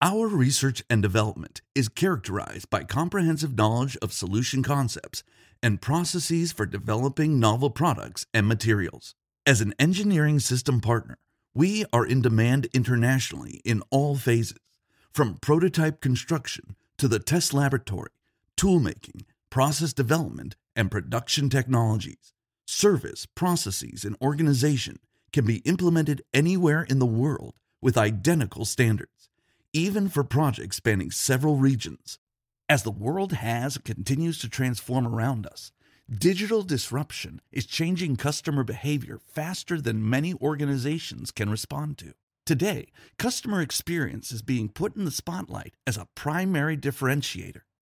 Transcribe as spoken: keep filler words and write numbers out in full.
Our research and development is characterized by comprehensive knowledge of solution concepts and processes for developing novel products and materials. As an engineering system partner, we are in demand internationally in all phases, from prototype construction to the test laboratory, toolmaking, process development, and production technologies. Service, processes, and organization can be implemented anywhere in the world with identical standards, even for projects spanning several regions. As the world has and continues to transform around us, digital disruption is changing customer behavior faster than many organizations can respond to. Today, customer experience is being put in the spotlight as a primary differentiator.